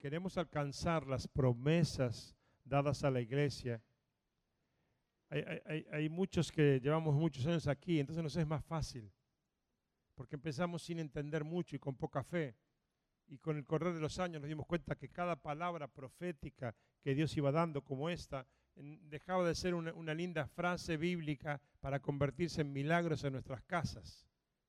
queremos alcanzar las promesas dadas a la iglesia, hay muchos que llevamos muchos años aquí, entonces nos es más fácil, porque empezamos sin entender mucho y con poca fe. Y con el correr de los años nos dimos cuenta que cada palabra profética que Dios iba dando como esta, dejaba de ser una linda frase bíblica para convertirse en milagros en nuestras casas.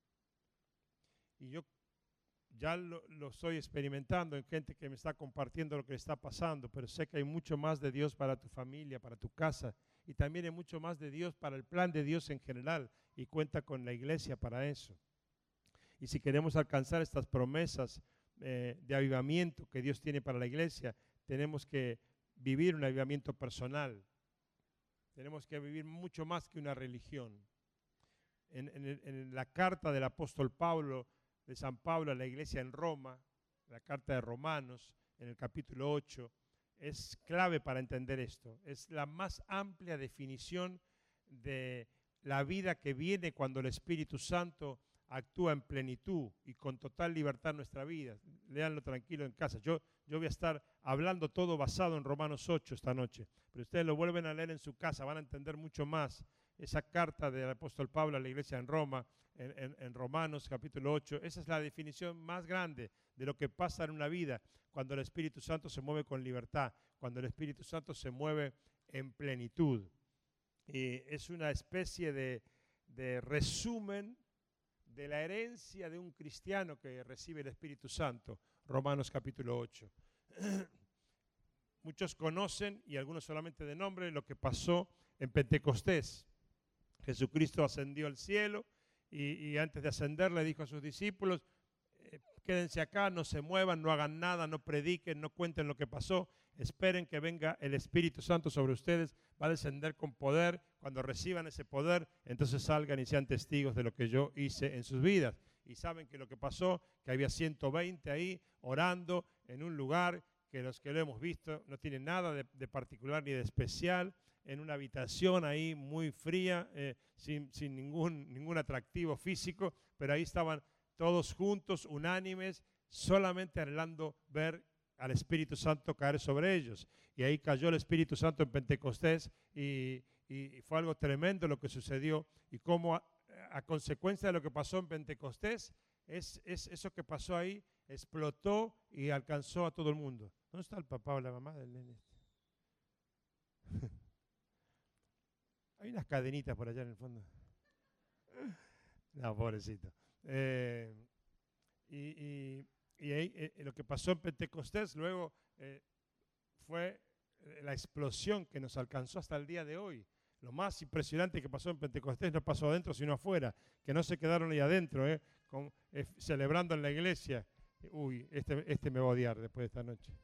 Y yo ya lo estoy experimentando en gente que me está compartiendo lo que le está pasando, pero sé que hay mucho más de Dios para tu familia, para tu casa, y también hay mucho más de Dios para el plan de Dios en general, y cuenta con la iglesia para eso. Y si queremos alcanzar estas promesas de avivamiento que Dios tiene para la iglesia, tenemos que vivir un avivamiento personal. Tenemos que vivir mucho más que una religión. En la carta del apóstol Pablo, de San Pablo a la iglesia en Roma, la carta de Romanos, en el capítulo 8, es clave para entender esto. Es la más amplia definición de la vida que viene cuando el Espíritu Santo actúa en plenitud y con total libertad en nuestra vida. Léanlo tranquilo en casa. Yo voy a estar hablando todo basado en Romanos 8 esta noche, pero ustedes lo vuelven a leer en su casa, van a entender mucho más esa carta del apóstol Pablo a la iglesia en Roma, en Romanos capítulo 8. Esa es la definición más grande de lo que pasa en una vida cuando el Espíritu Santo se mueve con libertad, cuando el Espíritu Santo se mueve en plenitud. Y es una especie de resumen de la herencia de un cristiano que recibe el Espíritu Santo, Romanos capítulo 8. Muchos conocen, y algunos solamente de nombre, lo que pasó en Pentecostés. Jesucristo ascendió al cielo y antes de ascender le dijo a sus discípulos, quédense acá, no se muevan, no hagan nada, no prediquen, no cuenten lo que pasó, esperen que venga el Espíritu Santo sobre ustedes, va a descender con poder, cuando reciban ese poder, entonces salgan y sean testigos de lo que yo hice en sus vidas. Y saben que lo que pasó, que había 120 ahí orando en un lugar que los que lo hemos visto no tienen nada de particular ni de especial, en una habitación ahí muy fría, sin ningún atractivo físico, pero ahí estaban todos juntos, unánimes, solamente anhelando ver al Espíritu Santo caer sobre ellos. Y ahí cayó el Espíritu Santo en Pentecostés y fue algo tremendo lo que sucedió. Y cómo a consecuencia de lo que pasó en Pentecostés, es eso que pasó ahí explotó y alcanzó a todo el mundo. ¿Dónde está el papá o la mamá del nene? Hay unas cadenitas por allá en el fondo. No, pobrecito. Y ahí, lo que pasó en Pentecostés luego fue la explosión que nos alcanzó hasta el día de hoy. Lo más impresionante que pasó en Pentecostés no pasó adentro sino afuera, que no se quedaron ahí adentro, celebrando en la iglesia. Uy, este me va a odiar después de esta noche.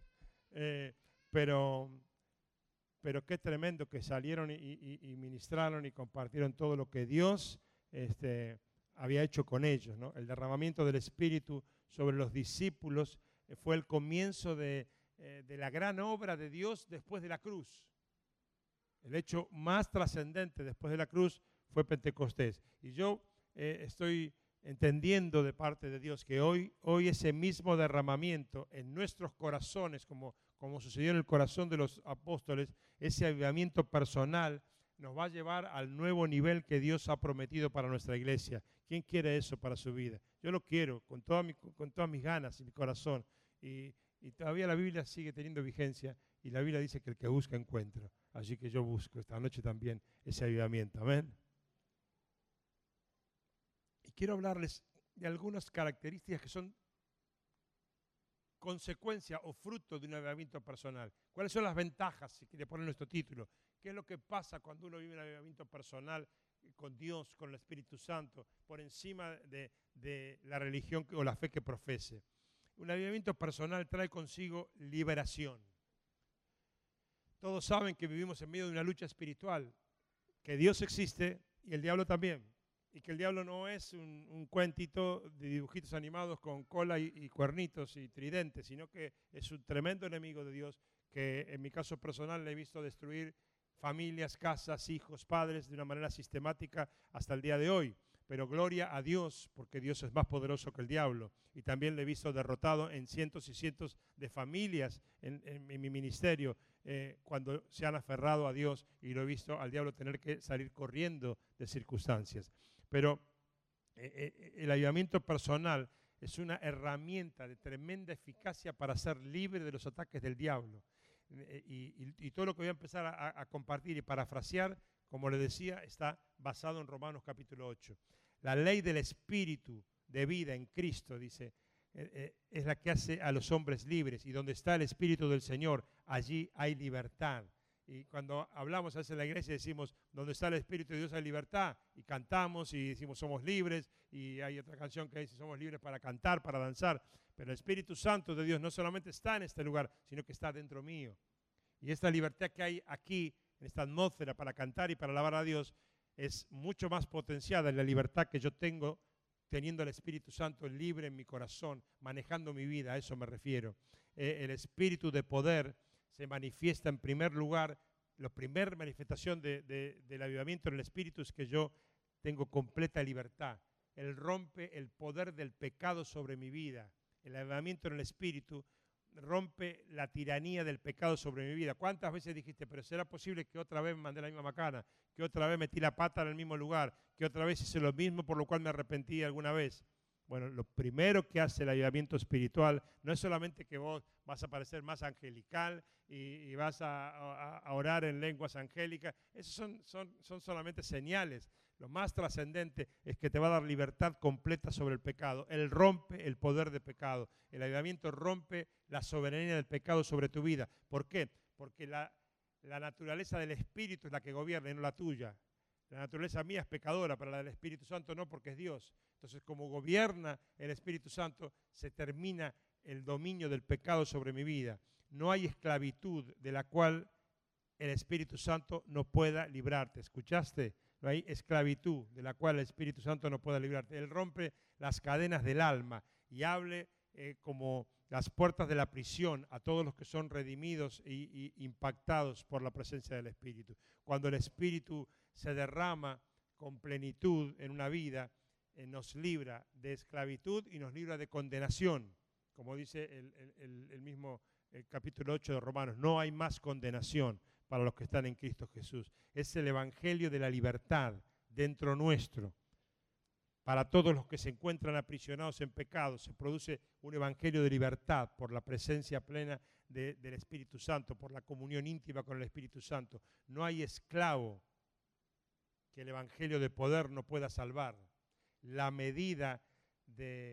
Pero qué tremendo que salieron y ministraron y compartieron todo lo que Dios había hecho con ellos, ¿no? El derramamiento del Espíritu sobre los discípulos fue el comienzo de la gran obra de Dios después de la cruz. El hecho más trascendente después de la cruz fue Pentecostés. Y yo estoy entendiendo de parte de Dios que hoy ese mismo derramamiento en nuestros corazones, como sucedió en el corazón de los apóstoles, ese avivamiento personal nos va a llevar al nuevo nivel que Dios ha prometido para nuestra iglesia. ¿Quién quiere eso para su vida? Yo lo quiero con todas mis ganas y mi corazón. Y todavía la Biblia sigue teniendo vigencia y la Biblia dice que el que busca encuentra. Así que yo busco esta noche también ese avivamiento. Amén. Y quiero hablarles de algunas características que son consecuencia o fruto de un avivamiento personal. ¿Cuáles son las ventajas, si quiere poner nuestro título? ¿Qué es lo que pasa cuando uno vive un avivamiento personal con Dios, con el Espíritu Santo, por encima de la religión o la fe que profese? Un avivamiento personal trae consigo liberación. Todos saben que vivimos en medio de una lucha espiritual, que Dios existe y el diablo también. Y que el diablo no es un cuentito de dibujitos animados con cola y cuernitos y tridentes, sino que es un tremendo enemigo de Dios que en mi caso personal le he visto destruir familias, casas, hijos, padres de una manera sistemática hasta el día de hoy. pero gloria a Dios, porque Dios es más poderoso que el diablo. Y también le he visto derrotado en cientos y cientos de familias en mi ministerio, cuando se han aferrado a Dios, y lo he visto al diablo tener que salir corriendo de circunstancias. Pero el avivamiento personal es una herramienta de tremenda eficacia para ser libre de los ataques del diablo. Y todo lo que voy a empezar a compartir y parafrasear, como le decía, está basado en Romanos capítulo 8. La ley del Espíritu de vida en Cristo, dice, es la que hace a los hombres libres. Y donde está el Espíritu del Señor, allí hay libertad. Y cuando hablamos a veces en la iglesia decimos, donde está el Espíritu de Dios hay libertad. Y cantamos y decimos, somos libres. Y hay otra canción que dice, somos libres para cantar, para danzar. Pero el Espíritu Santo de Dios no solamente está en este lugar, sino que está dentro mío. Y esta libertad que hay aquí, en esta atmósfera para cantar y para alabar a Dios, es mucho más potenciada en la libertad que yo tengo teniendo el Espíritu Santo libre en mi corazón, manejando mi vida, a eso me refiero. El espíritu de poder se manifiesta en primer lugar, la primera manifestación del avivamiento en el Espíritu es que yo tengo completa libertad. Él rompe el poder del pecado sobre mi vida. El avivamiento en el Espíritu rompe la tiranía del pecado sobre mi vida. ¿Cuántas veces dijiste, pero será posible que otra vez me mandé la misma macana, que otra vez metí la pata en el mismo lugar, que otra vez hice lo mismo por lo cual me arrepentí alguna vez? Bueno, lo primero que hace el avivamiento espiritual no es solamente que vos vas a parecer más angelical y vas a orar en lenguas angélicas. Esos son solamente señales. Lo más trascendente es que te va a dar libertad completa sobre el pecado. Él rompe el poder de pecado. El avivamiento rompe la soberanía del pecado sobre tu vida. ¿Por qué? Porque la naturaleza del Espíritu es la que gobierna y no la tuya. La naturaleza mía es pecadora, pero la del Espíritu Santo no, porque es Dios. Entonces, como gobierna el Espíritu Santo, se termina el dominio del pecado sobre mi vida. No hay esclavitud de la cual el Espíritu Santo no pueda librarte. ¿Escuchaste? No hay esclavitud de la cual el Espíritu Santo no pueda librarte. Él rompe las cadenas del alma y abre como las puertas de la prisión a todos los que son redimidos e impactados por la presencia del Espíritu. Cuando el Espíritu se derrama con plenitud en una vida, nos libra de esclavitud y nos libra de condenación. Como dice el mismo capítulo 8 de Romanos, no hay más condenación para los que están en Cristo Jesús. Es el evangelio de la libertad dentro nuestro. Para todos los que se encuentran aprisionados en pecado, se produce un evangelio de libertad por la presencia plena del Espíritu Santo, por la comunión íntima con el Espíritu Santo. No hay esclavo que el evangelio de poder no pueda salvar. La medida de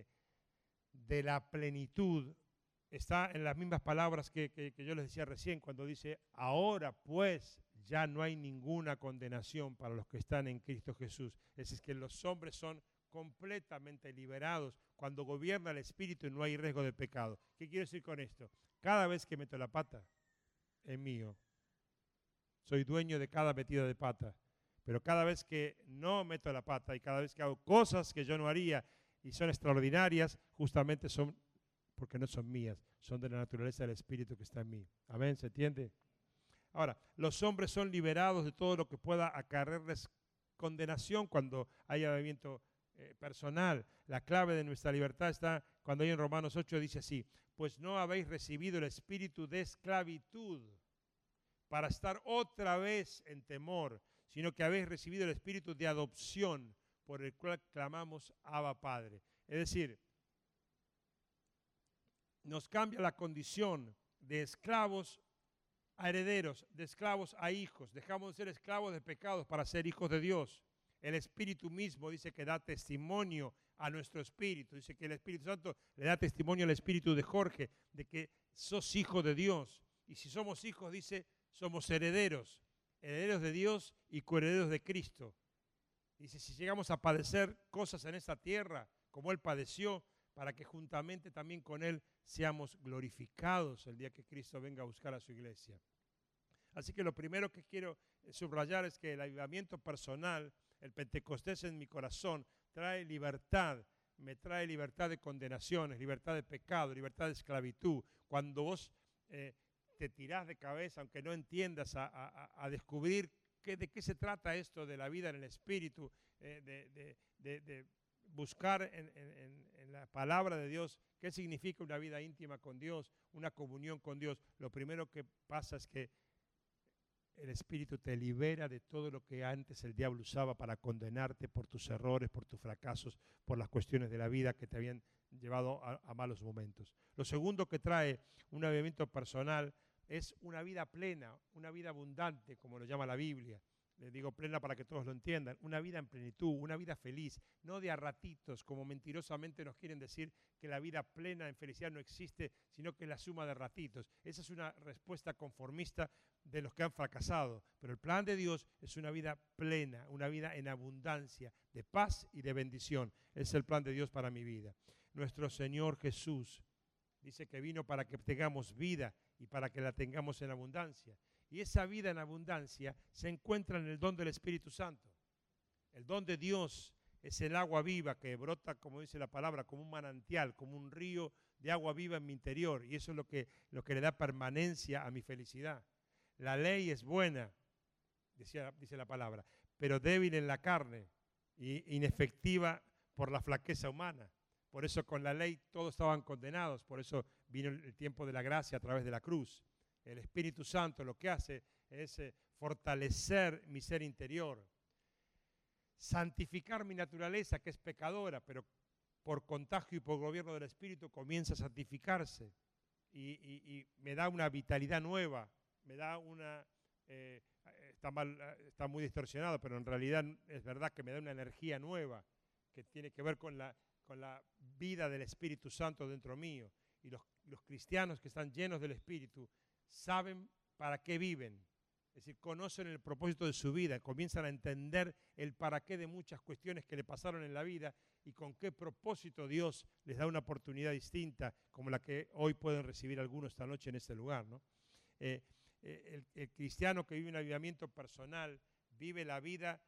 la plenitud está en las mismas palabras que yo les decía recién, cuando dice, ahora pues ya no hay ninguna condenación para los que están en Cristo Jesús. Es decir, que los hombres son completamente liberados cuando gobierna el Espíritu y no hay riesgo de pecado. ¿Qué quiero decir con esto? Cada vez que meto la pata, es mío. Soy dueño de cada metida de pata. Pero cada vez que no meto la pata y cada vez que hago cosas que yo no haría y son extraordinarias, justamente son porque no son mías, son de la naturaleza del Espíritu que está en mí. Amén, ¿se entiende? Ahora, los hombres son liberados de todo lo que pueda acarrearles condenación cuando hay avivamiento personal. La clave de nuestra libertad está cuando hay en Romanos 8 dice así, pues no habéis recibido el espíritu de esclavitud para estar otra vez en temor, sino que habéis recibido el espíritu de adopción por el cual clamamos Abba Padre. Es decir, nos cambia la condición de esclavos a herederos, de esclavos a hijos. Dejamos de ser esclavos de pecados para ser hijos de Dios. El Espíritu mismo dice que da testimonio a nuestro espíritu. Dice que el Espíritu Santo le da testimonio al espíritu de Jorge de que sos hijo de Dios. Y si somos hijos, dice, somos herederos. Herederos de Dios y coherederos de Cristo. Dice, si llegamos a padecer cosas en esta tierra, como Él padeció, para que juntamente también con Él seamos glorificados el día que Cristo venga a buscar a su iglesia. Así que lo primero que quiero subrayar es que el avivamiento personal, el Pentecostés en mi corazón, trae libertad, me trae libertad de condenaciones, libertad de pecado, libertad de esclavitud. Cuando vos te tirás de cabeza, aunque no entiendas, a descubrir de qué se trata esto de la vida en el Espíritu, de buscar en la palabra de Dios qué significa una vida íntima con Dios, una comunión con Dios, lo primero que pasa es que el Espíritu te libera de todo lo que antes el diablo usaba para condenarte por tus errores, por tus fracasos, por las cuestiones de la vida que te habían llevado a malos momentos. Lo segundo que trae un avivamiento personal es una vida plena, una vida abundante, como lo llama la Biblia. Les digo plena para que todos lo entiendan, una vida en plenitud, una vida feliz, no de a ratitos, como mentirosamente nos quieren decir que la vida plena en felicidad no existe, sino que es la suma de ratitos. Esa es una respuesta conformista de los que han fracasado, pero el plan de Dios es una vida plena, una vida en abundancia, de paz y de bendición. Es el plan de Dios para mi vida. Nuestro Señor Jesús dice que vino para que tengamos vida y para que la tengamos en abundancia. Y esa vida en abundancia se encuentra en el don del Espíritu Santo. El don de Dios es el agua viva que brota, como dice la palabra, como un manantial, como un río de agua viva en mi interior. Y eso es lo que le da permanencia a mi felicidad. La ley es buena, dice la palabra, pero débil en la carne y inefectiva por la flaqueza humana. Por eso con la ley todos estaban condenados, por eso vino el tiempo de la gracia a través de la cruz. El Espíritu Santo lo que hace es fortalecer mi ser interior, santificar mi naturaleza que es pecadora, pero por contagio y por gobierno del Espíritu comienza a santificarse y me da una vitalidad nueva, me da una, está muy distorsionado, pero en realidad es verdad que me da una energía nueva que tiene que ver con la vida del Espíritu Santo dentro mío. Y los cristianos que están llenos del Espíritu saben para qué viven, es decir, conocen el propósito de su vida, comienzan a entender el para qué de muchas cuestiones que le pasaron en la vida y con qué propósito Dios les da una oportunidad distinta como la que hoy pueden recibir algunos esta noche en este lugar, ¿no? El cristiano que vive un avivamiento personal vive la vida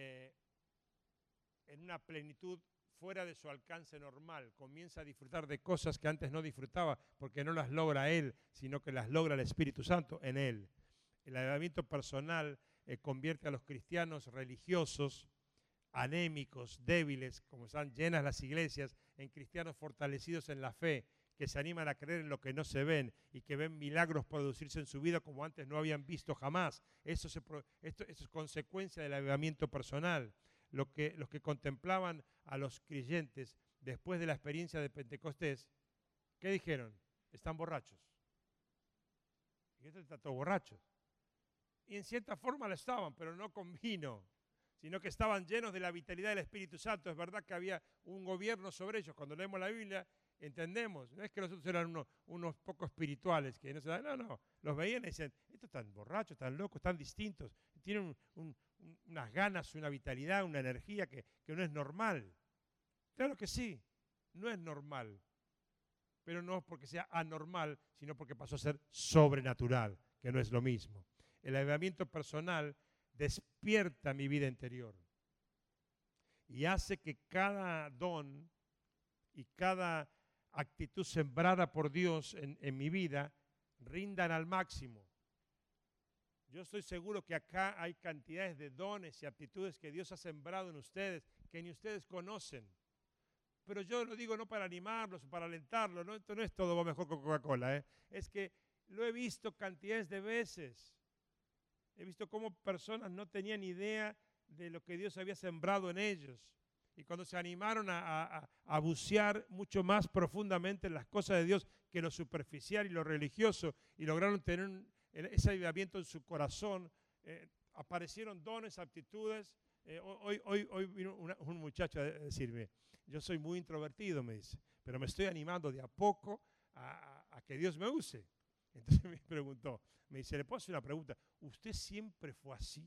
en una plenitud fuera de su alcance normal, comienza a disfrutar de cosas que antes no disfrutaba porque no las logra él, sino que las logra el Espíritu Santo en él. El avivamiento personal convierte a los cristianos religiosos, anémicos, débiles, como están llenas las iglesias, en cristianos fortalecidos en la fe, que se animan a creer en lo que no se ven y que ven milagros producirse en su vida como antes no habían visto jamás. Esto es consecuencia del avivamiento personal. Los que contemplaban a los creyentes después de la experiencia de Pentecostés, ¿qué dijeron? Están borrachos. Y estos están todos borrachos. Y en cierta forma lo estaban, pero no con vino, sino que estaban llenos de la vitalidad del Espíritu Santo. Es verdad que había un gobierno sobre ellos. Cuando leemos la Biblia, entendemos. No es que nosotros eran unos poco espirituales, que no. Los veían y decían, estos están borrachos, están locos, están distintos. Tienen unas ganas, una vitalidad, una energía que no es normal. Claro que sí, no es normal. Pero no porque sea anormal, sino porque pasó a ser sobrenatural, que no es lo mismo. El avivamiento personal despierta mi vida interior y hace que cada don y cada actitud sembrada por Dios en mi vida rindan al máximo. Yo estoy seguro que acá hay cantidades de dones y aptitudes que Dios ha sembrado en ustedes que ni ustedes conocen. Pero yo lo digo no para animarlos o para alentarlos, ¿no? Esto no es todo va mejor con Coca-Cola, ¿eh? Es que lo he visto cantidades de veces. He visto cómo personas no tenían idea de lo que Dios había sembrado en ellos. Y cuando se animaron a bucear mucho más profundamente en las cosas de Dios que lo superficial y lo religioso, y lograron tener ese avivamiento en su corazón, aparecieron dones, aptitudes. Hoy vino un muchacho a decirme, yo soy muy introvertido, me dice, pero me estoy animando de a poco a que Dios me use. Entonces me preguntó, me dice, ¿le puedo hacer una pregunta? ¿Usted siempre fue así?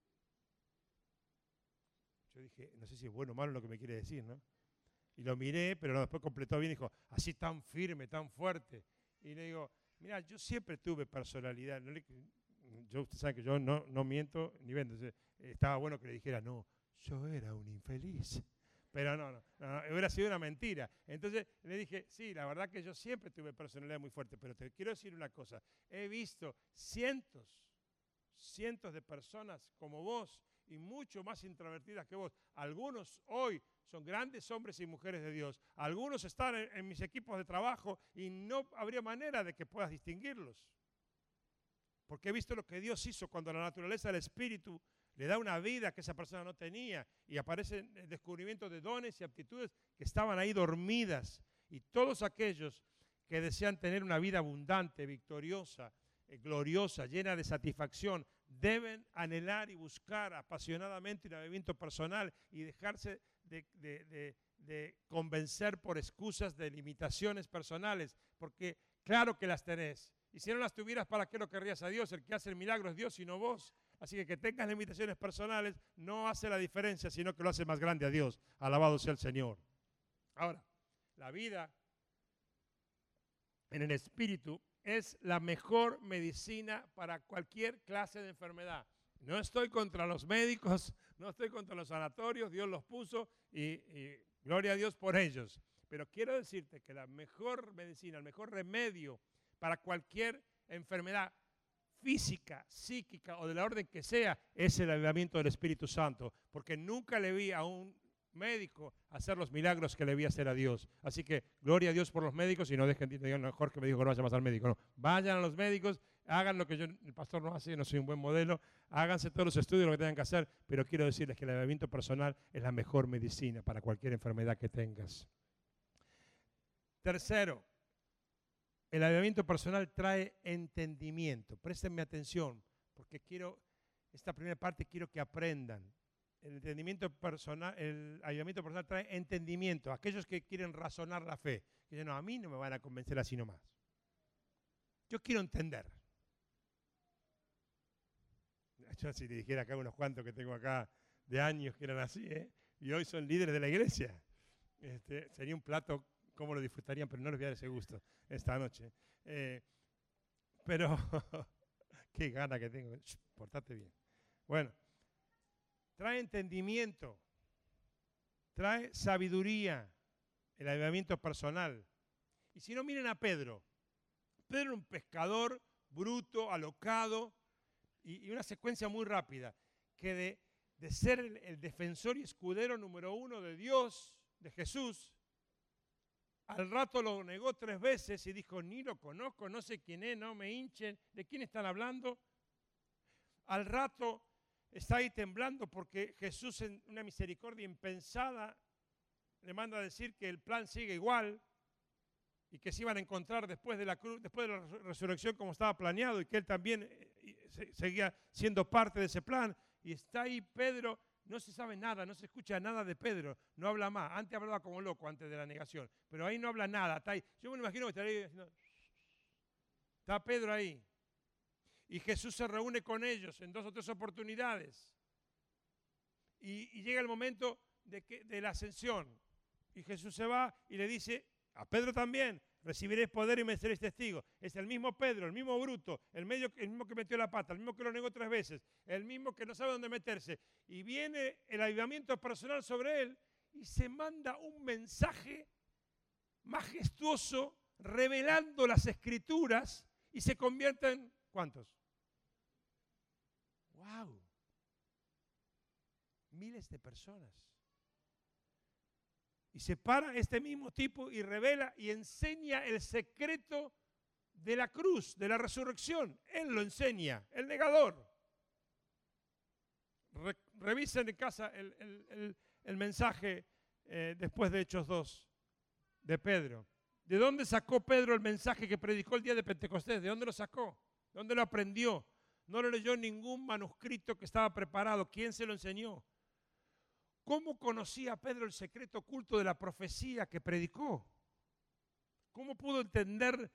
Yo dije, no sé si es bueno o malo lo que me quiere decir, ¿no? Y lo miré, pero después completó bien y dijo, así tan firme, tan fuerte. Y le digo, mira, yo siempre tuve personalidad. Usted sabe que yo no miento ni vendo. Entonces, estaba bueno que le dijera, no, yo era un infeliz. Pero no, hubiera sido una mentira. Entonces le dije, sí, la verdad que yo siempre tuve personalidad muy fuerte, pero te quiero decir una cosa. He visto cientos de personas como vos y mucho más introvertidas que vos. Algunos hoy son grandes hombres y mujeres de Dios. Algunos están en mis equipos de trabajo y no habría manera de que puedas distinguirlos. Porque he visto lo que Dios hizo cuando la naturaleza del Espíritu le da una vida que esa persona no tenía y aparece el descubrimiento de dones y aptitudes que estaban ahí dormidas. Y todos aquellos que desean tener una vida abundante, victoriosa, gloriosa, llena de satisfacción, deben anhelar y buscar apasionadamente un avivamiento personal y dejarse de convencer por excusas de limitaciones personales, porque claro que las tenés. Y si no las tuvieras, ¿para qué lo querrías a Dios? El que hace el milagro es Dios y no vos. Así que tengas limitaciones personales no hace la diferencia, sino que lo hace más grande a Dios. Alabado sea el Señor. Ahora, la vida en el Espíritu es la mejor medicina para cualquier clase de enfermedad. No estoy contra los médicos, no estoy contra los sanatorios, Dios los puso y gloria a Dios por ellos. Pero quiero decirte que la mejor medicina, el mejor remedio para cualquier enfermedad física, psíquica o de la orden que sea, es el avivamiento del Espíritu Santo, porque nunca le vi a un médico hacer los milagros que le vi hacer a Dios. Así que gloria a Dios por los médicos y no dejen de digan, no, Jorge me dijo que no vaya más al médico. No, vayan a los médicos, hagan lo que el pastor no hace, no soy un buen modelo, háganse todos los estudios, lo que tengan que hacer, pero quiero decirles que el avivamiento personal es la mejor medicina para cualquier enfermedad que tengas. Tercero, el avivamiento personal trae entendimiento. Préstenme atención, porque esta primera parte quiero que aprendan. El avivamiento personal trae entendimiento. Aquellos que quieren razonar la fe, que dicen, no, a mí no me van a convencer así nomás. Yo quiero entender. Yo si le dijera acá unos cuantos que tengo acá de años que eran así, y hoy son líderes de la iglesia, sería un plato, cómo lo disfrutarían, pero no les voy a dar ese gusto esta noche. Pero, qué gana que tengo. Portate bien. Bueno, trae entendimiento, trae sabiduría, el avivamiento personal. Y si no, miren a Pedro. Pedro era un pescador bruto, alocado, y una secuencia muy rápida, que de ser el defensor y escudero número uno de Dios, de Jesús, al rato lo negó 3 veces y dijo, ni lo conozco, no sé quién es, no me hinchen, ¿de quién están hablando? Al rato está ahí temblando porque Jesús, en una misericordia impensada, le manda a decir que el plan sigue igual y que se iban a encontrar después de la cruz, después de la resurrección como estaba planeado y que él también seguía siendo parte de ese plan. Y está ahí Pedro, no se sabe nada, no se escucha nada de Pedro, no habla más. Antes hablaba como loco, antes de la negación, pero ahí no habla nada. Está ahí. Yo me imagino que estaría ahí diciendo, está Pedro ahí. Y Jesús se reúne con ellos en 2 o 3 oportunidades. Y llega el momento de la ascensión. Y Jesús se va y le dice a Pedro también, recibiréis poder y me seréis testigos. Es el mismo Pedro, el mismo bruto, el mismo que metió la pata, el mismo que lo negó 3 veces, el mismo que no sabe dónde meterse. Y viene el avivamiento personal sobre él y se manda un mensaje majestuoso revelando las Escrituras y se convierte en ¿cuántos? ¡Wow! Miles de personas. Y se para este mismo tipo y revela y enseña el secreto de la cruz, de la resurrección. Él lo enseña, el negador. Revisen en casa el mensaje después de Hechos 2 de Pedro. ¿De dónde sacó Pedro el mensaje que predicó el día de Pentecostés? ¿De dónde lo sacó? ¿De dónde lo aprendió? No lo leyó en ningún manuscrito que estaba preparado. ¿Quién se lo enseñó? ¿Cómo conocía Pedro el secreto oculto de la profecía que predicó? ¿Cómo pudo entender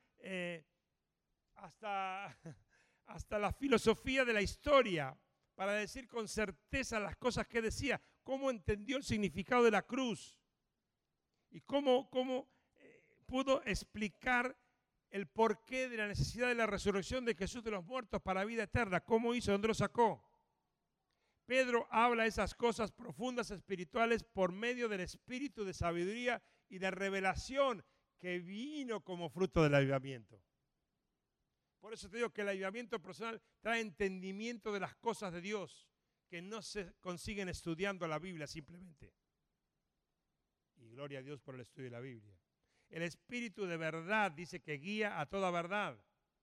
hasta la filosofía de la historia para decir con certeza las cosas que decía? ¿Cómo entendió el significado de la cruz? ¿Y cómo pudo explicar el porqué de la necesidad de la resurrección de Jesús de los muertos para vida eterna? ¿Cómo hizo? ¿Dónde lo sacó? Pedro habla esas cosas profundas espirituales por medio del espíritu de sabiduría y de revelación que vino como fruto del avivamiento. Por eso te digo que el avivamiento personal trae entendimiento de las cosas de Dios, que no se consiguen estudiando la Biblia simplemente. Y gloria a Dios por el estudio de la Biblia. El Espíritu de verdad dice que guía a toda verdad.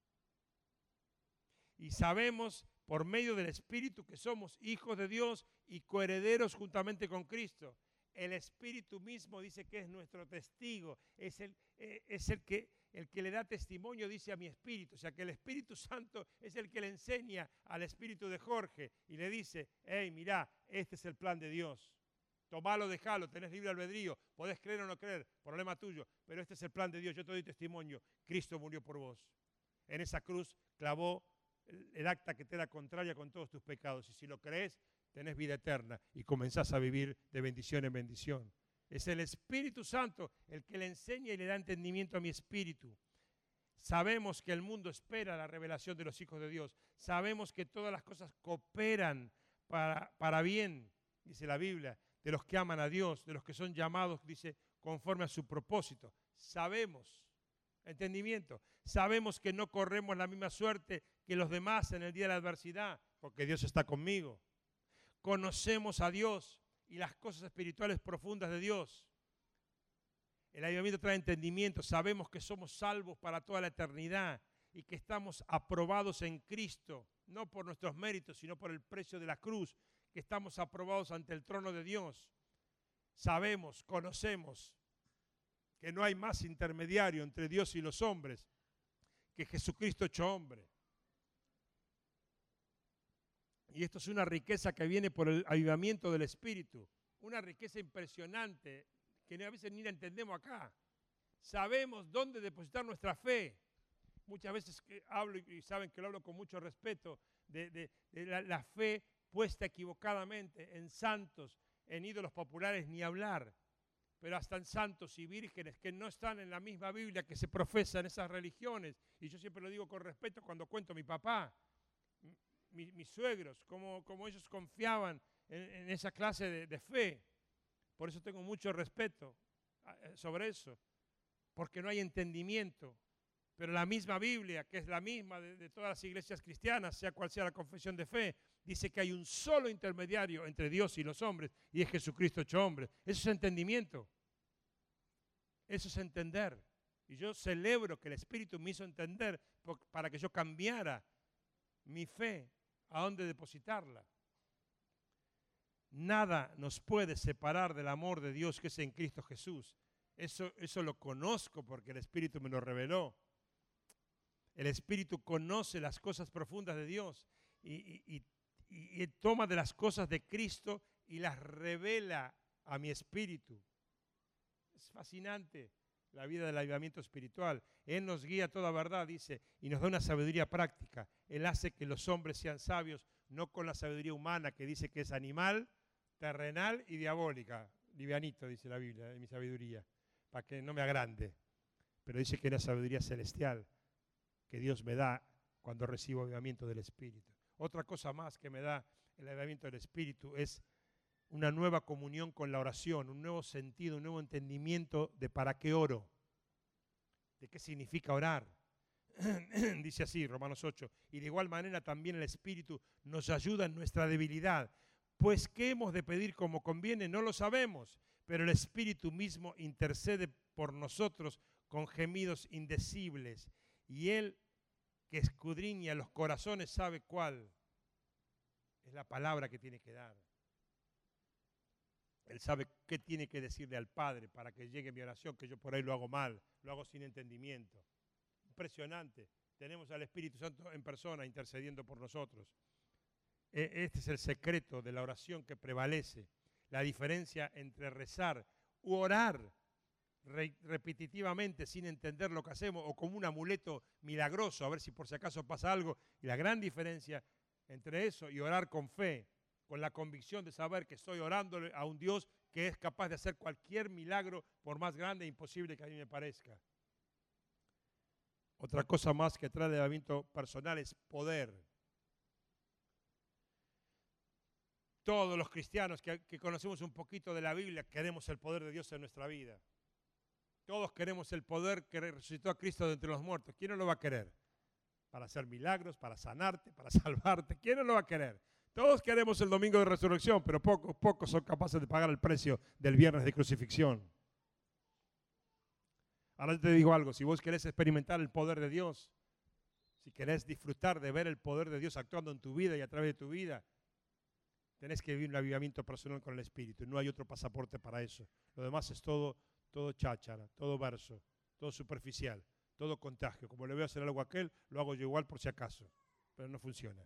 Y sabemos por medio del Espíritu que somos hijos de Dios y coherederos juntamente con Cristo. El Espíritu mismo dice que es nuestro testigo, es el que le da testimonio, dice a mi espíritu. O sea que el Espíritu Santo es el que le enseña al espíritu de Jorge y le dice, hey, mirá, este es el plan de Dios. Tomalo, dejalo, tenés libre albedrío, podés creer o no creer, problema tuyo, pero este es el plan de Dios, yo te doy testimonio, Cristo murió por vos. En esa cruz clavó el acta que te da contraria con todos tus pecados, y si lo crees, tenés vida eterna y comenzás a vivir de bendición en bendición. Es el Espíritu Santo el que le enseña y le da entendimiento a mi espíritu. Sabemos que el mundo espera la revelación de los hijos de Dios. Sabemos que todas las cosas cooperan para bien, dice la Biblia, de los que aman a Dios, de los que son llamados, dice, conforme a su propósito. Sabemos, entendimiento, sabemos que no corremos la misma suerte que los demás en el día de la adversidad, porque Dios está conmigo. Conocemos a Dios y las cosas espirituales profundas de Dios. El avivamiento trae entendimiento, sabemos que somos salvos para toda la eternidad y que estamos aprobados en Cristo, no por nuestros méritos, sino por el precio de la cruz, que estamos aprobados ante el trono de Dios. Sabemos, conocemos que no hay más intermediario entre Dios y los hombres que Jesucristo hecho hombre. Y esto es una riqueza que viene por el avivamiento del Espíritu, una riqueza impresionante que a veces ni la entendemos acá. Sabemos dónde depositar nuestra fe. Muchas veces hablo, y saben que lo hablo con mucho respeto, de la fe puesta equivocadamente en santos, en ídolos populares, ni hablar, pero hasta en santos y vírgenes que no están en la misma Biblia que se profesan esas religiones. Y yo siempre lo digo con respeto cuando cuento a mi papá, mis suegros, cómo ellos confiaban en esa clase de fe. Por eso tengo mucho respeto sobre eso, porque no hay entendimiento. Pero la misma Biblia, que es la misma de todas las iglesias cristianas, sea cual sea la confesión de fe, dice que hay un solo intermediario entre Dios y los hombres, y es Jesucristo hecho hombre. Eso es entendimiento. Eso es entender. Y yo celebro que el Espíritu me hizo entender para que yo cambiara mi fe, a dónde depositarla. Nada nos puede separar del amor de Dios que es en Cristo Jesús. Eso lo conozco porque el Espíritu me lo reveló. El Espíritu conoce las cosas profundas de Dios y toma de las cosas de Cristo y las revela a mi espíritu. Es fascinante la vida del avivamiento espiritual. Él nos guía a toda verdad, dice, y nos da una sabiduría práctica. Él hace que los hombres sean sabios, no con la sabiduría humana que dice que es animal, terrenal y diabólica. Livianito, dice la Biblia, de mi sabiduría, para que no me agrande. Pero dice que es la sabiduría celestial que Dios me da cuando recibo avivamiento del Espíritu. Otra cosa más que me da el avivamiento del Espíritu es una nueva comunión con la oración, un nuevo sentido, un nuevo entendimiento de para qué oro, de qué significa orar. Dice así, Romanos 8, y de igual manera también el Espíritu nos ayuda en nuestra debilidad, pues qué hemos de pedir como conviene no lo sabemos, pero el Espíritu mismo intercede por nosotros con gemidos indecibles, y Él que escudriña los corazones sabe cuál es la palabra que tiene que dar. Él sabe qué tiene que decirle al Padre para que llegue mi oración, que yo por ahí lo hago mal, lo hago sin entendimiento. Impresionante. Tenemos al Espíritu Santo en persona intercediendo por nosotros. Este es el secreto de la oración que prevalece. La diferencia entre rezar u orar repetitivamente sin entender lo que hacemos o como un amuleto milagroso, a ver si por si acaso pasa algo. Y la gran diferencia entre eso y orar con fe, con la convicción de saber que estoy orándole a un Dios que es capaz de hacer cualquier milagro, por más grande e imposible que a mí me parezca. Otra cosa más que trae el avivamiento personal es poder. Todos los cristianos que conocemos un poquito de la Biblia queremos el poder de Dios en nuestra vida. Todos queremos el poder que resucitó a Cristo de entre los muertos. ¿Quién no lo va a querer? Para hacer milagros, para sanarte, para salvarte. ¿Quién no lo va a querer? Todos queremos el domingo de resurrección, pero pocos son capaces de pagar el precio del viernes de crucifixión. Ahora te digo algo, si vos querés experimentar el poder de Dios, si querés disfrutar de ver el poder de Dios actuando en tu vida y a través de tu vida, tenés que vivir un avivamiento personal con el Espíritu. No hay otro pasaporte para eso. Lo demás es todo cháchara, todo verso, todo superficial, todo contagio. Como le voy a hacer algo a aquel, lo hago yo igual por si acaso. Pero no funciona.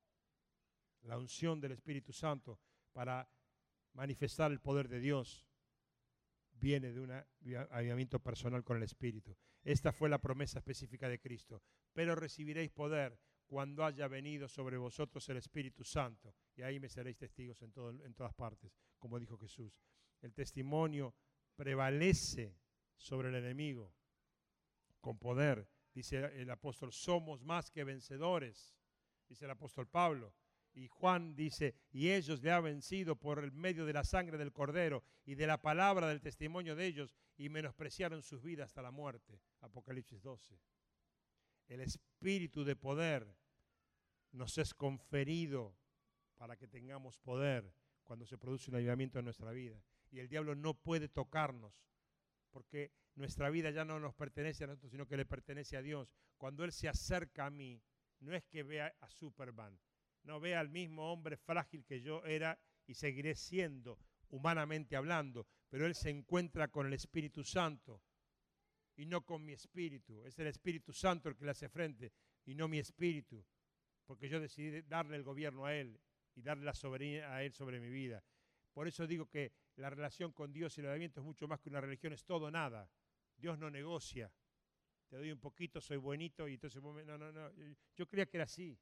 La unción del Espíritu Santo para manifestar el poder de Dios viene de un avivamiento personal con el Espíritu. Esta fue la promesa específica de Cristo. Pero recibiréis poder cuando haya venido sobre vosotros el Espíritu Santo. Y ahí me seréis testigos en todas partes, como dijo Jesús. El testimonio prevalece sobre el enemigo con poder. Dice el apóstol, somos más que vencedores, dice el apóstol Pablo. Y Juan dice, y ellos le han vencido por el medio de la sangre del Cordero y de la palabra del testimonio de ellos, y menospreciaron sus vidas hasta la muerte. Apocalipsis 12. El espíritu de poder nos es conferido para que tengamos poder cuando se produce un avivamiento en nuestra vida. Y el diablo no puede tocarnos, porque nuestra vida ya no nos pertenece a nosotros, sino que le pertenece a Dios. Cuando Él se acerca a mí, no es que vea a Superman, no vea al mismo hombre frágil que yo era y seguiré siendo, humanamente hablando, pero Él se encuentra con el Espíritu Santo y no con mi espíritu. Es el Espíritu Santo el que le hace frente y no mi espíritu, porque yo decidí darle el gobierno a Él y darle la soberanía a Él sobre mi vida. Por eso digo que la relación con Dios y el avivamiento es mucho más que una religión, es todo o nada. Dios no negocia. Te doy un poquito, soy buenito y entonces no. Yo creía que era así.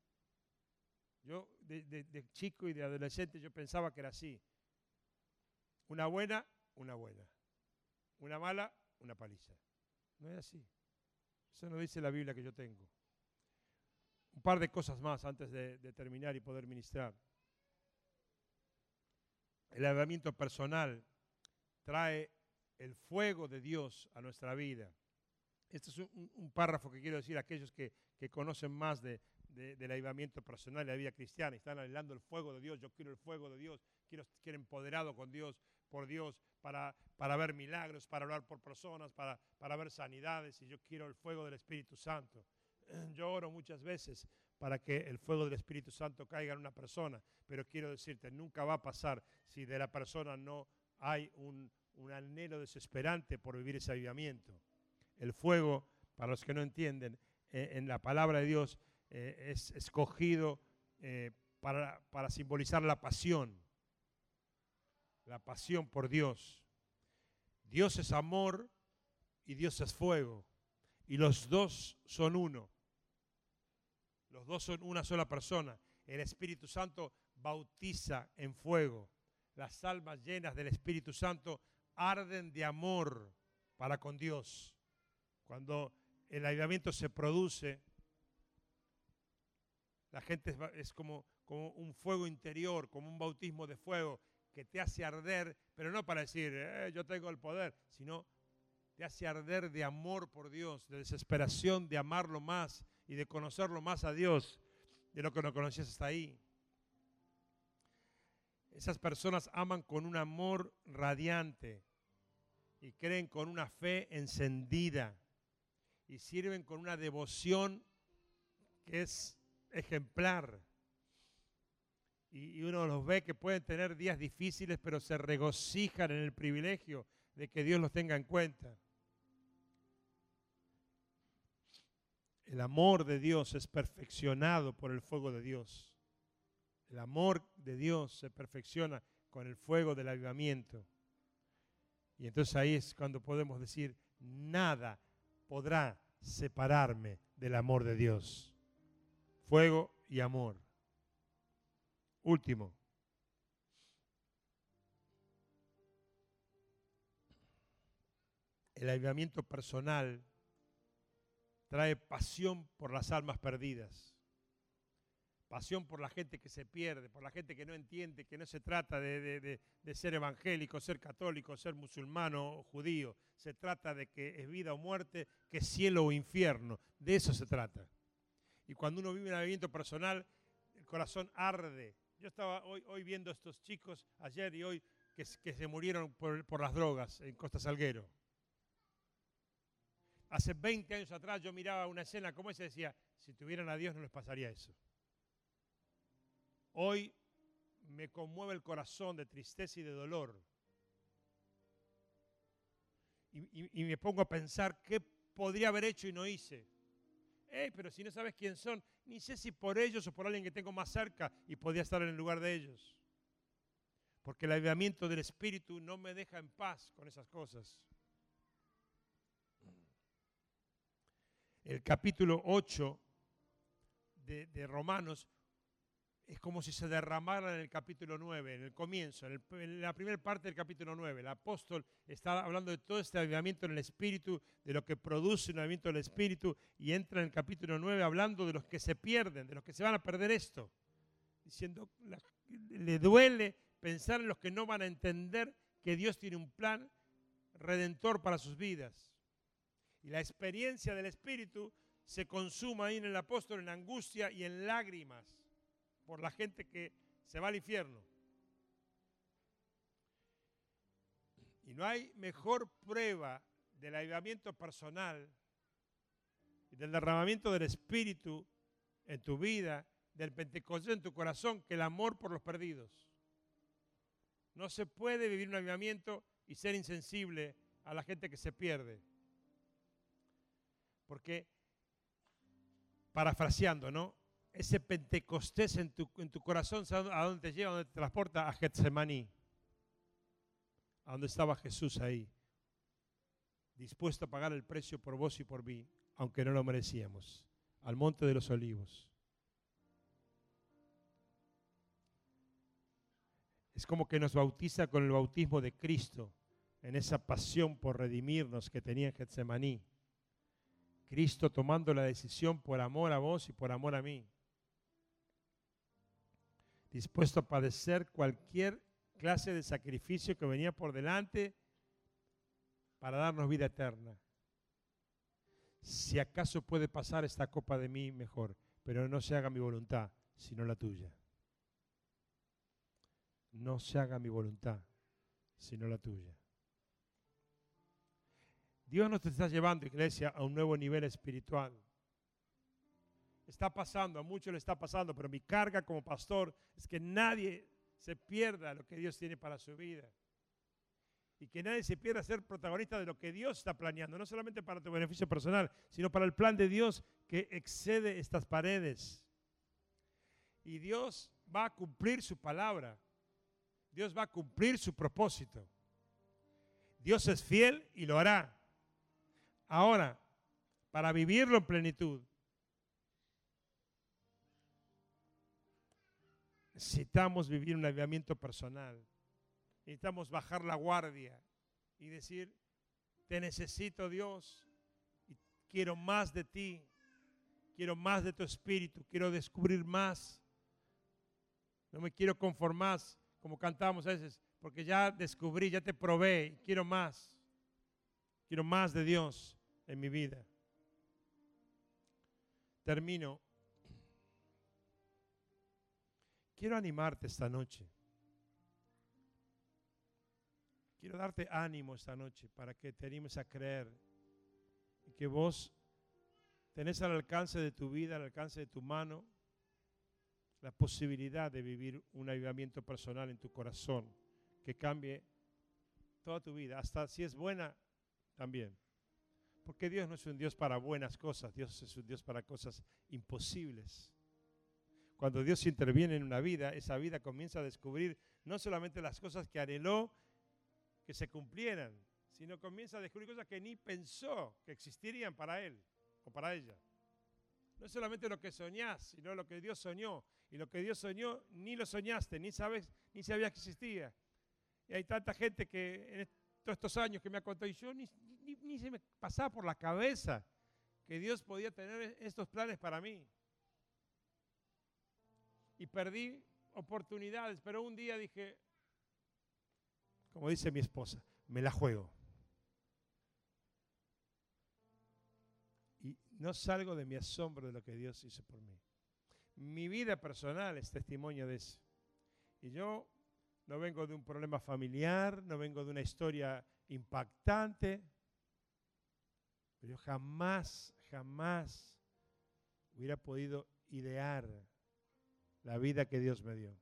Yo de chico y de adolescente yo pensaba que era así. Una buena, una buena. Una mala, una paliza. No es así. Eso no dice la Biblia que yo tengo. Un par de cosas más antes de terminar y poder ministrar. El avivamiento personal trae el fuego de Dios a nuestra vida. Este es un párrafo que quiero decir a aquellos que conocen más del avivamiento personal y la vida cristiana y están anhelando el fuego de Dios. Yo quiero el fuego de Dios, quiero empoderado con Dios, por Dios, para ver milagros, para hablar por personas, para ver sanidades, y yo quiero el fuego del Espíritu Santo. Yo oro muchas veces para que el fuego del Espíritu Santo caiga en una persona, pero quiero decirte, nunca va a pasar si de la persona no hay un anhelo desesperante por vivir ese avivamiento. El fuego, para los que no entienden, en la palabra de Dios es escogido para simbolizar la pasión por Dios. Dios es amor y Dios es fuego, y los dos son uno. Los dos son una sola persona. El Espíritu Santo bautiza en fuego. Las almas llenas del Espíritu Santo arden de amor para con Dios. Cuando el avivamiento se produce, la gente es como un fuego interior, como un bautismo de fuego que te hace arder, pero no para decir, yo tengo el poder, sino te hace arder de amor por Dios, de desesperación de amarlo más y de conocerlo más a Dios de lo que no conocías hasta ahí. Esas personas aman con un amor radiante y creen con una fe encendida y sirven con una devoción que es ejemplar. Y uno los ve que pueden tener días difíciles, pero se regocijan en el privilegio de que Dios los tenga en cuenta. El amor de Dios es perfeccionado por el fuego de Dios. El amor de Dios se perfecciona con el fuego del avivamiento. Y entonces ahí es cuando podemos decir, nada podrá separarme del amor de Dios. Fuego y amor. Último. El avivamiento personal trae pasión por las almas perdidas. Pasión por la gente que se pierde, por la gente que no entiende, que no se trata de ser evangélico, ser católico, ser musulmano o judío. Se trata de que es vida o muerte, que es cielo o infierno. De eso se trata. Y cuando uno vive un avivamiento personal, el corazón arde Yo estaba hoy viendo a estos chicos, ayer y hoy, que se murieron por las drogas en Costa Salguero. Hace 20 años atrás yo miraba una escena como esa y decía, si tuvieran a Dios no les pasaría eso. Hoy me conmueve el corazón de tristeza y de dolor. Y me pongo a pensar qué podría haber hecho y no hice. Pero si no sabes quién son, ni sé si por ellos o por alguien que tengo más cerca y podía estar en el lugar de ellos. Porque el avivamiento del Espíritu no me deja en paz con esas cosas. El capítulo 8 de Romanos es como si se derramara en el capítulo 9, en el comienzo, en la primera parte del capítulo 9. El apóstol está hablando de todo este avivamiento en el Espíritu, de lo que produce un avivamiento del Espíritu, y entra en el capítulo 9 hablando de los que se pierden, de los que se van a perder esto. Diciendo, le duele pensar en los que no van a entender que Dios tiene un plan redentor para sus vidas. Y la experiencia del Espíritu se consuma ahí en el apóstol en angustia y en lágrimas por la gente que se va al infierno. Y no hay mejor prueba del avivamiento personal y del derramamiento del Espíritu en tu vida, del Pentecostés en tu corazón, que el amor por los perdidos. No se puede vivir un avivamiento y ser insensible a la gente que se pierde. Porque, parafraseando, ¿no? Ese Pentecostés en tu corazón, ¿a dónde te lleva? ¿A dónde te transporta? A Getsemaní. A donde estaba Jesús ahí, dispuesto a pagar el precio por vos y por mí, aunque no lo merecíamos. Al Monte de los Olivos. Es como que nos bautiza con el bautismo de Cristo, en esa pasión por redimirnos que tenía en Getsemaní. Cristo tomando la decisión por amor a vos y por amor a mí. Dispuesto a padecer cualquier clase de sacrificio que venía por delante para darnos vida eterna. Si acaso puede pasar esta copa de mí, mejor, pero no se haga mi voluntad, sino la tuya. No se haga mi voluntad, sino la tuya. Dios nos está llevando, iglesia, a un nuevo nivel espiritual. Está pasando, a muchos le está pasando, pero mi carga como pastor es que nadie se pierda lo que Dios tiene para su vida. Y que nadie se pierda ser protagonista de lo que Dios está planeando, no solamente para tu beneficio personal, sino para el plan de Dios que excede estas paredes. Y Dios va a cumplir su palabra. Dios va a cumplir su propósito. Dios es fiel y lo hará. Ahora, para vivirlo en plenitud, necesitamos vivir un avivamiento personal. Necesitamos bajar la guardia y decir, te necesito, Dios, y quiero más de ti, quiero más de tu espíritu, quiero descubrir más. No me quiero conformar, como cantábamos a veces, porque ya descubrí, ya te probé, quiero más. Quiero más de Dios en mi vida. Termino. Quiero animarte esta noche. Quiero darte ánimo esta noche para que te animes a creer y que vos tenés al alcance de tu vida, al alcance de tu mano, la posibilidad de vivir un avivamiento personal en tu corazón que cambie toda tu vida, hasta si es buena también. Porque Dios no es un Dios para buenas cosas, Dios es un Dios para cosas imposibles. Cuando Dios interviene en una vida, esa vida comienza a descubrir no solamente las cosas que anheló que se cumplieran, sino comienza a descubrir cosas que ni pensó que existirían para él o para ella. No es solamente lo que soñás, sino lo que Dios soñó. Y lo que Dios soñó, ni lo soñaste, ni sabías que existía. Y hay tanta gente que en todos estos años que me ha contado, y yo ni se me pasaba por la cabeza que Dios podía tener estos planes para mí. Y perdí oportunidades, pero un día dije, como dice mi esposa, me la juego. Y no salgo de mi asombro de lo que Dios hizo por mí. Mi vida personal es testimonio de eso. Y yo no vengo de un problema familiar, no vengo de una historia impactante, pero yo jamás hubiera podido idear la vida que Dios me dio.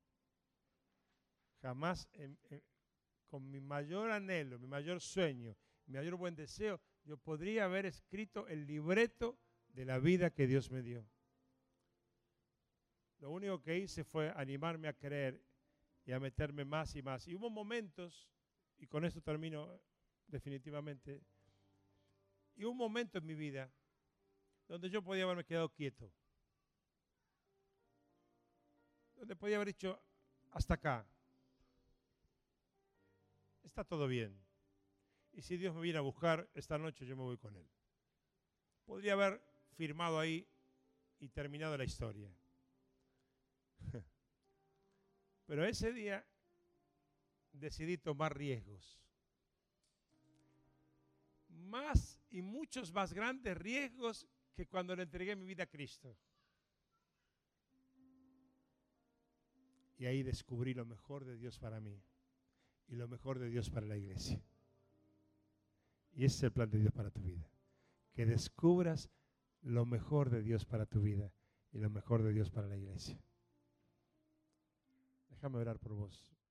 Jamás, con mi mayor anhelo, mi mayor sueño, mi mayor buen deseo, yo podría haber escrito el libreto de la vida que Dios me dio. Lo único que hice fue animarme a creer y a meterme más y más. Y hubo momentos, y con esto termino definitivamente, y hubo un momento en mi vida donde yo podía haberme quedado quieto, donde podía haber dicho, hasta acá, está todo bien. Y si Dios me viene a buscar esta noche, yo me voy con Él. Podría haber firmado ahí y terminado la historia. Pero ese día decidí tomar riesgos. Más y muchos más grandes riesgos que cuando le entregué mi vida a Cristo. Y ahí descubrí lo mejor de Dios para mí y lo mejor de Dios para la iglesia. Y ese es el plan de Dios para tu vida. Que descubras lo mejor de Dios para tu vida y lo mejor de Dios para la iglesia. Déjame orar por vos.